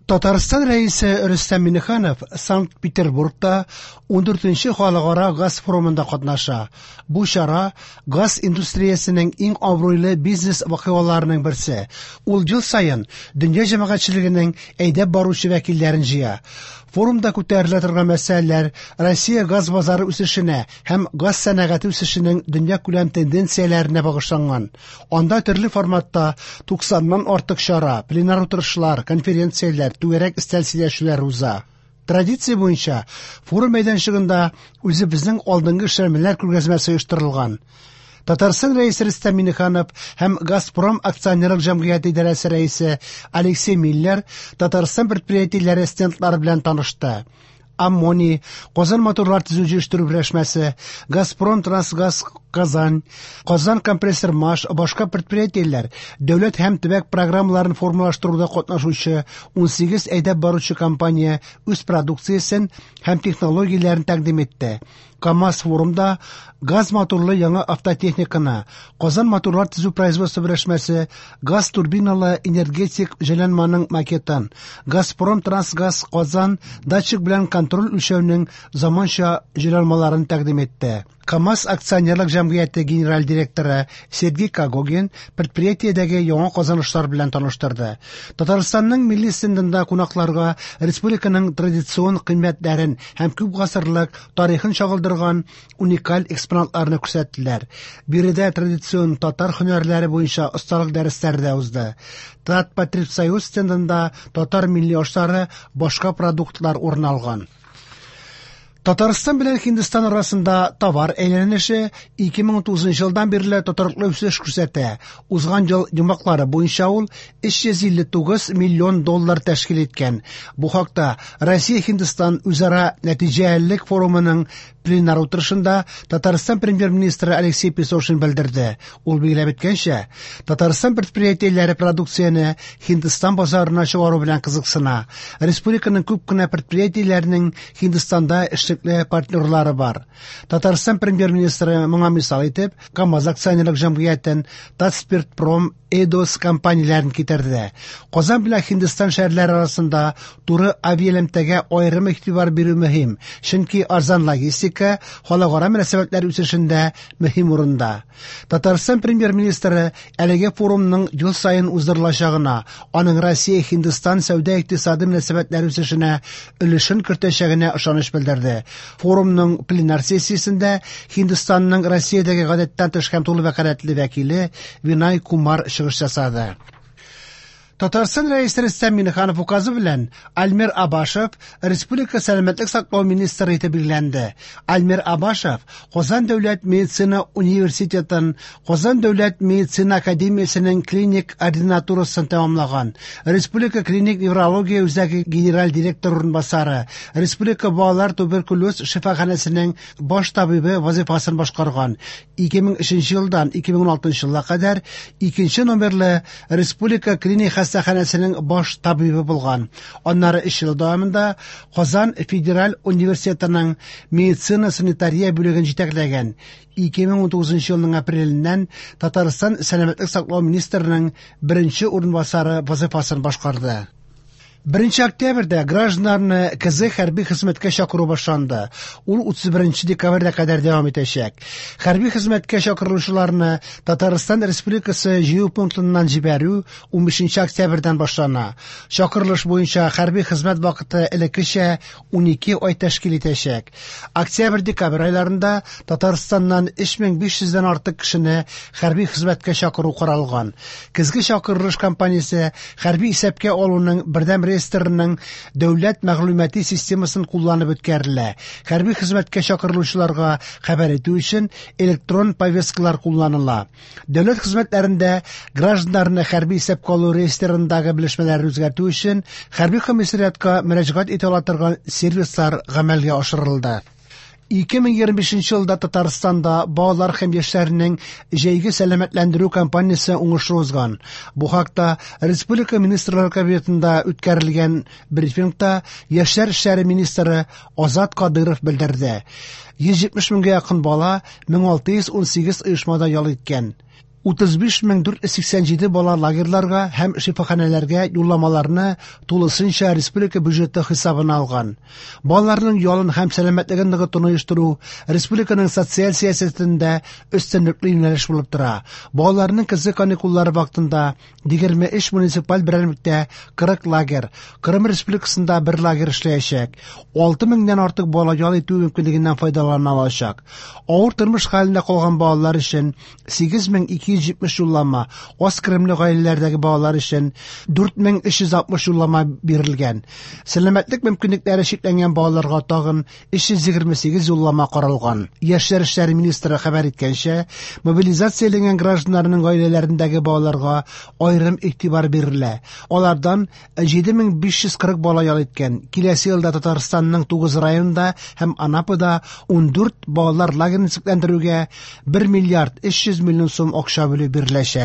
Татарстан рәисе Рөстәм Миңнеханов Санкт-Петербургта 14-нче халыкара газ форумында катнаша. Бу чара газ индустриясенең иң абруйлы бизнес вакыйгаларының берсе. Ул ел саен дөнья җәмәгатьчелегенең әйдәп баручы вәкилләрен җыя. Форумда күтәрелә торган мәсьәләләр Россия газ базары үсешенә һәм газ сәнәгате үсешенең дөнья күләм тенденцияләренә багышланган. Анда төрле форматта 90-нан артык чара, пленар утырышлар, конференцияләр, түгәрәк өстәл сөйләшүләр уза. Традиция буенча форум мәйданчыгында үзебезнең алдынгы эшләнмәләр күргәзмәсе оештырылган. Татарстан рәисе Рөстәм Миңнеханов һәм Газпром акционерлык җәмгыяте идарәсе рәисе Алексей Миллер Татарстан предприятиеләре стендлары белән танышты. Аммоний, Казан моторлар төзү җыштыру берләшмәсе, Газпром Трансгаз Казан, Казан компрессор-маш, башка предприятиеләр дәүләт һәм төбәк программаларын формалаштыруда катнашучы 18 әйдәп баручы компания үз продукциясен һәм технологияләрен тәкъдим итте. КАМАЗ форумда газ моторлы яңа автотехниканы, Казан моторлар төзү производство берләшмәсе, газ турбиналы энергетик җайланманың макетын, Газпром Трансгаз Казан датчик белән контроль үлчәүнең заманча җайланмаларын тәкъдим итте. КАМАЗ акционерлык җәмгыяте генераль директоры Сергей Кагогин предприятиедәге яңа казанышлар белән таныштырды. Татарстанның милли стендында кунакларга республиканың традицион кыйммәтләрен һәм күп гасырлык тарихын чагылдырган уникаль экспонатларны күрсәттеләр. Биредә традицион татар һөнәрләре буенча осталык дәресләре дә узды. Татпатриксоюз стендында татар милли ашлары, башка продуктлар урын алган. Татарстан белән Һиндстан арасында товар әйләнеше 2009 елдан бирле тотарлык үсеш күрсәтә. Узган ел йомгаклары буенча ул 359 миллион доллар тәшкил иткән. Бу хакта Россия-Һиндстан үзара нәтиҗәлелек форумының пленар утырышында Татарстан премьер-министры Алексей Песошин белдерде. Ул билгеләп әйткәнчә, Татарстан предприятиеләре продукцияне Һиндстан базарына чыгару белән кызыксына. Республиканың күп кенә предприятиеләренең Һиндстанда эшлекле партнерлары бар. Татарстан премьер-министры моңа мисал итеп КАМАЗ акционерлык җәмгыятен, Татспиртпром, Эдос компанияләрен китерде. Казан белән Һиндстан шәһәрләре арасында туры авиалемтәгә аерым игътибар бирү мөһим, чөнки арзан логистика халыкара мөнәсәбәтләр үсешендә мөһим урында. Татарстан премьер-министры әлеге форумның ел саен уздырылачагына, аның Россия-Һиндстан сәүдә-икътисади мөнәсәбәтләр үсешенә өлешен кертәчәгенә ышаныч белдерде. Форумның пленар сессиясендә Һиндстанның Россиядәге гадәттән тыш һәм тулы вәкаләтле вәкиле Винай Кумар чыгыш ясады. Татарстан рәисе Рөстәм Миңнеханов указы белән Альмир Абашев республика сәламәтлек саклау министры итеп билгеләнде. Альмир Абашев Казан дәүләт медицина университетын, Казан дәүләт медицина академиясенең клиник ординатурасын тәмамлаган. Республика клиник неврология үзәге генераль директор урынбасары, Республика балалар туберкулез шифаханәсенең баш табибы вазифасын башкарган. 2003 елдан 2016 елга кадәр 2 номерлы Республика клиник хастаханәсенең баш табибы булган. Аннары 3 ел дәвамында Казан федераль университетының медицина санитария бүлеген җитәкләгән. 2019 елның апрелендән Татарстан сәламәтлек саклау министрының беренче урынбасары вазифасын башкарды. 1 октябрьдә гражданнарны КЗ хәрби хезмәткә чакыру башланды. Ул 31 декабрьдә кадәр дәвам итәчәк. Хәрби хезмәткә чакырылучыларны Татарстан Республикасы җыю пунктыннан җибәрү 15 октябрьдән башлана. Чакырылыш буенча хәрби хезмәт вакыты элеккечә 12 ай тәшкил итәчәк. Октябрь-декабрь айларында Татарстаннан 3500дән артык кешене хәрби хезмәткә чакыру каралган. Көзге чакырылыш кампаниясе хәрби исәпкә алуның бердәм реестрының дәүләт мәгълүмати системасын кулланып үткәрелә. Хәрби хезмәткә чакырылучыларга хәбәр итү өчен электрон повесткалар кулланыла. Дәүләт хезмәтләрендә гражданнарны хәрби исәпкә алу реестрындагы белешмәләрне үзгәртү өчен хәрби комиссариатка мөрәҗәгать итә ала торган сервислар гамәлгә ашырылды. 2025 елда Татарстанда балалар һәм яшьләрнең җәйге сәламәтләндерү кампаниясе уңышлы узган. Бу хакта Республика министрлар кабинетында үткәрелгән брифингта Яшьләр эшләре министры Азат Кадыров белдерде. 170 меңгә якын бала 1618 оешмада ял иткән. 35487 бала лагерьларга һәм шифаханәләргә юлламаларны тулысынча республика бюджеты хисабына алган. Балаларның ялын һәм сәламәтлеген ныгытуны оештыру республиканың социаль сәясәтендә өстенлекле юнәлеш булып тора. Балаларның көзе каникуллары вакытында 23 муниципаль берәмлектә 40 лагерь, Кырым Республикасында 1 лагерь эшләячәк. 6000-дән артык бала ял итү мөмкинлегеннән файдалана алачак. Авыр тормыш хәлендә калган балалар өчен 8270 юллама, аз керемле гаиләләрдәге балалар өчен 4360 юллама бирелгән. Сәламәтлек мөмкинлекләре чикләнгән балаларга тагын 328 юллама каралган. Яшьләр эшләре министры хәбәр иткәнчә, мобилизацияләнгән гражданнарның гаиләләрендәге балаларга аерым игътибар бирелә. Алардан 7540 бала ял иткән. Киләсе елда Татарстанның 9 районында һәм Анапада 14 балалар лагерен төзекләндерүгә 1 миллиард 300 миллион сум акча бүлеп биреләчәк.